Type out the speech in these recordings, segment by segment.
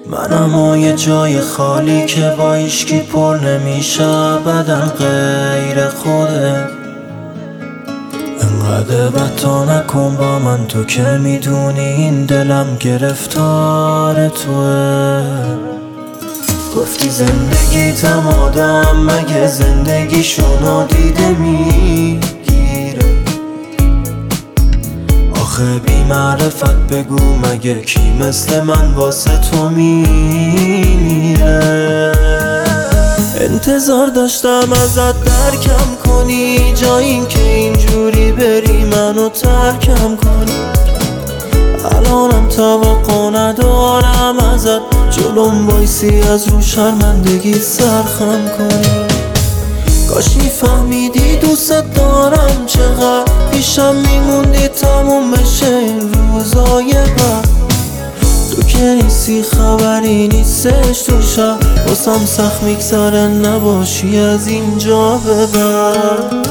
منم یه جای خالی که با هیچکی پر نمیشه بدن غیر خوده. انقدر بتا نکن با من، تو که میدونی این دلم گرفتار توه. گفتی زندگیتم آدم مگه زندگیشونو دیده میگیره؟ آخه بی معرفت بگو مگه کی مثل من واسه تو میمیره؟ انتظار داشتم ازت درکم کنی، جا این که اینجوری بری منو ترکم کنی. الانم توقع ندارم ازت جلوم بایسی از رو شرمندگی سرخم کنی. کاش میفهمیدی دوست دارم چقدر، پیشم میموندی تموم بشه این روزای بعد. تو که نیستی خبری نیستش تو شب، واسم سخت میگذره نباشی از اینجا به بعد.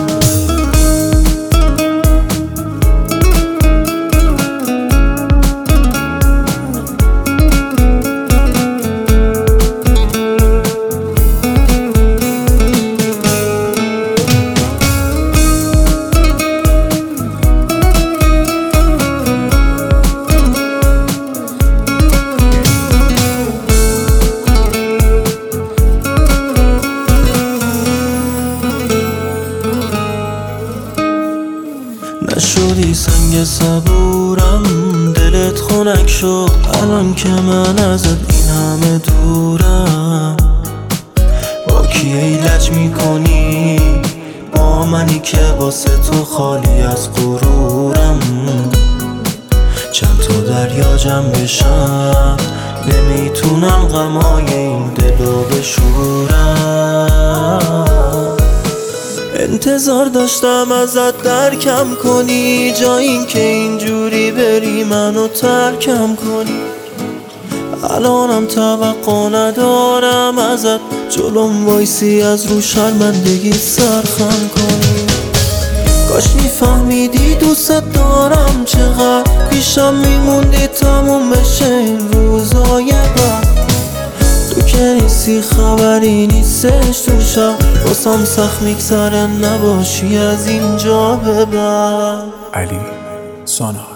نشدی سنگ صبورم، دلت خنک شد الان که من ازت این همه دورم. با کی ایلج میکنی؟ با منی که واسه تو خالی از غرورم. چند تا دریا جمع بشم نمیتونم غمای این دلو بشورم. انتظار داشتم ازت درکم کنی، جا این که اینجوری بری منو ترکم کنی. الانم توقع ندارم ازت جلوم وایسی از رو شرمندگی سرخم کنی. کاش میفهمیدی دوست دارم چقدر، پیشم میموندی تموم بشه این روزای بعد. تو که نیستی خبری نیستش تو شب، واسم سخت میگذره نباشی از اینجا به بعد. علی ساناز.